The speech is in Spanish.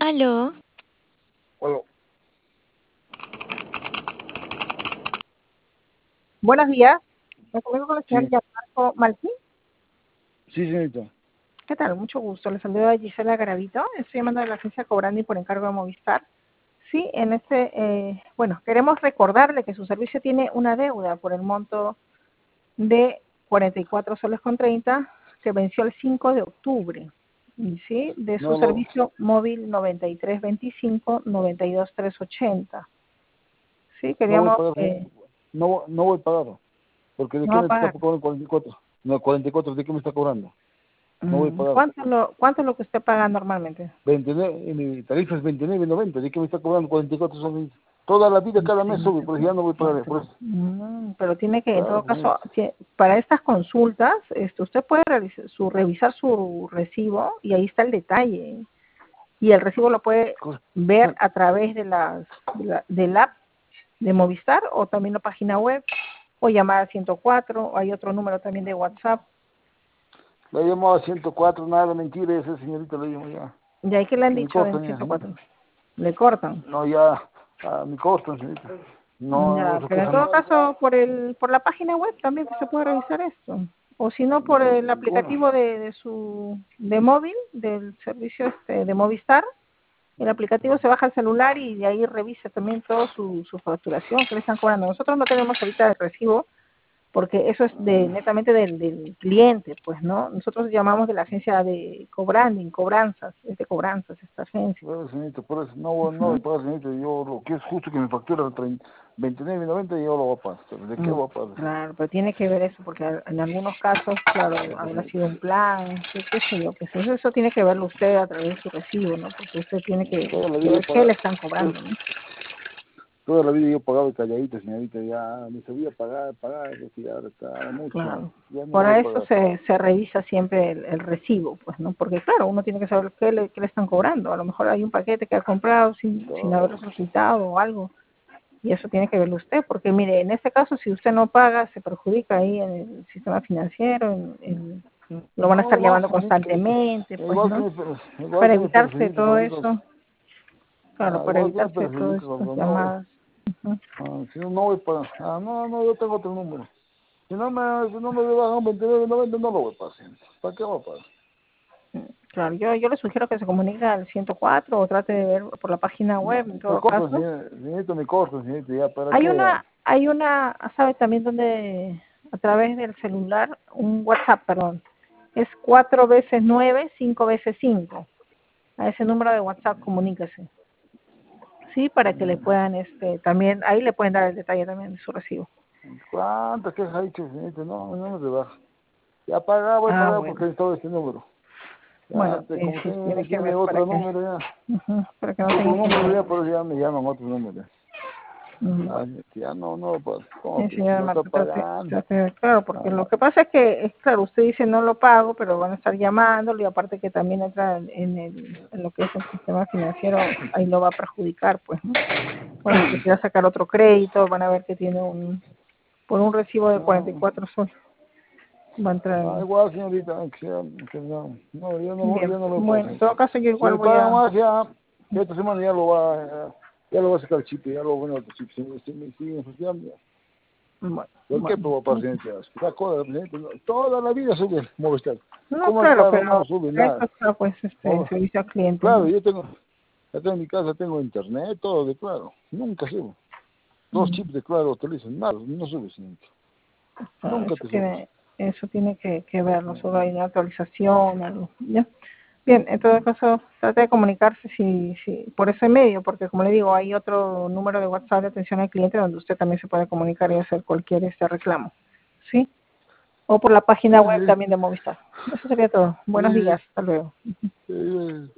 Aló, Bueno, Buenos días. Me comunico con el señor sí, Gianmarco Malquín. sí, señorita. ¿Qué tal? Mucho gusto. Le saluda Gisela Garavito. Estoy llamando de la agencia Cobrandi por encargo de Movistar. Sí, bueno, queremos recordarle que su servicio tiene una deuda por el monto de 44 soles con 30 que venció el 5 de octubre. ¿Sí? De su No, no, servicio móvil 9325-92380. Sí, no voy a queríamos, pagar, no voy a pagar, porque ¿de no qué va a me está pagar. cobrando 44? No, 44, ¿de qué me está cobrando? No voy a pagar. ¿Cuánto es lo que usted paga normalmente? 29, y mi tarifa es 29.90, ¿de qué me está cobrando 44 soles? Toda la vida, cada mes sube, pero ya no voy a pagar, por eso. Pero tiene que, en Claro, todo señorita. caso, para estas consultas, usted puede revisar su recibo y ahí está el detalle. Y el recibo lo puede Co- ver a través del app de Movistar o también la página web o llamar al 104 o hay otro número también de WhatsApp. La he llamado a 104, nada, mentira, esa señorita la llamo ya. ¿Y ahí que le han Que me dicho en cortan ya, señorita. 104? Le cortan. No, ya, me cortan, señorita. No, Ya, eso pero en queja todo no. caso por la página web también se puede revisar esto. O si no por el Bueno, aplicativo de móvil del servicio de Movistar. El aplicativo se baja al celular y de ahí revisa también toda su facturación que le están cobrando. Nosotros no tenemos ahorita el recibo porque eso es netamente del cliente, pues, ¿no? Nosotros llamamos de la agencia de Cobranding, cobranzas, es de cobranzas esta agencia. bueno, señorita, por eso no voy a pagar, señorita. Yo lo que es justo que me factura 29.90 y yo lo voy a pagar. ¿De qué voy a pagar? Claro, pero tiene que ver eso, porque en algunos casos, claro, Porque, habrá señorita, sido un plan, qué sé yo, pues eso tiene que verlo usted a través de su recibo, ¿no? Porque usted tiene toda la que vida he ver qué le pagado, están cobrando, ¿no? toda la vida yo he pagado calladita, señorita. Ya me sabía pagar, decía, ahora está mucho. Claro. Ya no Por voy a eso pagar. se revisa siempre el recibo, pues, ¿no? Porque, claro, uno tiene que saber qué le están cobrando. A lo mejor hay un paquete que ha comprado sin haberlo Todo. solicitado o algo. Y eso tiene que verlo usted, porque mire, en este caso, si usted no paga, se perjudica ahí en el sistema financiero, lo van a No, estar igual, llamando señorita. constantemente, pues, Igual que ¿no? igual Para que me evitarse perjudica todo cuando digo, eso, claro, para igual que me evitarse todas perjudica estas cuando no, llamadas. Ujú. si no, no voy a pagar. No, yo tengo otro número. Si no me bajan 29.90, no lo voy a pagar, señorita. ¿Para qué voy a pagar? Claro, yo le sugiero que se comunique al 104 o trate de ver por la página No, web, en me todo cortan, caso. señorita, me cortan, señorita, ya, ¿para Hay qué? una, hay una, ¿sabe también donde, a través del celular, un WhatsApp, perdón, es 4 veces 9 5 veces 5. A ese número de WhatsApp comuníquese. Sí, para que le puedan, también, ahí le pueden dar el detalle también de su recibo. ¿Cuántas quejas ha dicho, señorita? No me rebaja. Ya pagar, voy a Ah, pagar bueno. porque necesito este número. Ya, Bueno, como sí, tiene, tiene que tiene ver otro número ya, para que no otro tenga número ya, inconvenientes. por eso ya me llaman otro número ya. Bueno. Ya no, pues, ¿cómo Sí, que señora no está Marta, pagando? claro, porque lo que pasa es que, claro, usted dice no lo pago, pero van a estar llamándolo y aparte que también entra en lo que es el sistema financiero, ahí lo va a perjudicar, pues, ¿no? Bueno, si quisiera sacar otro crédito, van a ver que tiene por un recibo de No, 44 soles, va a entrar no, ahí. igual, señorita, Bien, yo no lo puedo bueno, en hacer. todo caso yo Si igual me voy pagan a... más, ya esta semana ya lo va a sacar el chip, ya lo voy a otro chip. Si me siguen asociando, ¿por qué Bueno, puedo pasar, señorita? La cosa, señorita, toda la vida sube Movistar. no, ¿Cómo el claro, carro no pero sube esto nada? está, pues, No, servicio al cliente, claro, ¿no? acá en mi casa tengo internet, todo de claro. Nunca subo. Dos Mm. chips de claro utilizan, nada, no sube, señorita. Ah, Nunca te subes. eso tiene que verlo, solo hay una actualización, algo, ¿ya? Bien, en todo caso, trate de comunicarse si por ese medio, porque como le digo, hay otro número de WhatsApp de atención al cliente donde usted también se puede comunicar y hacer cualquier reclamo, ¿sí? O por la página web Sí, también de Movistar. Eso sería todo. Buenos sí, días, hasta luego. sí,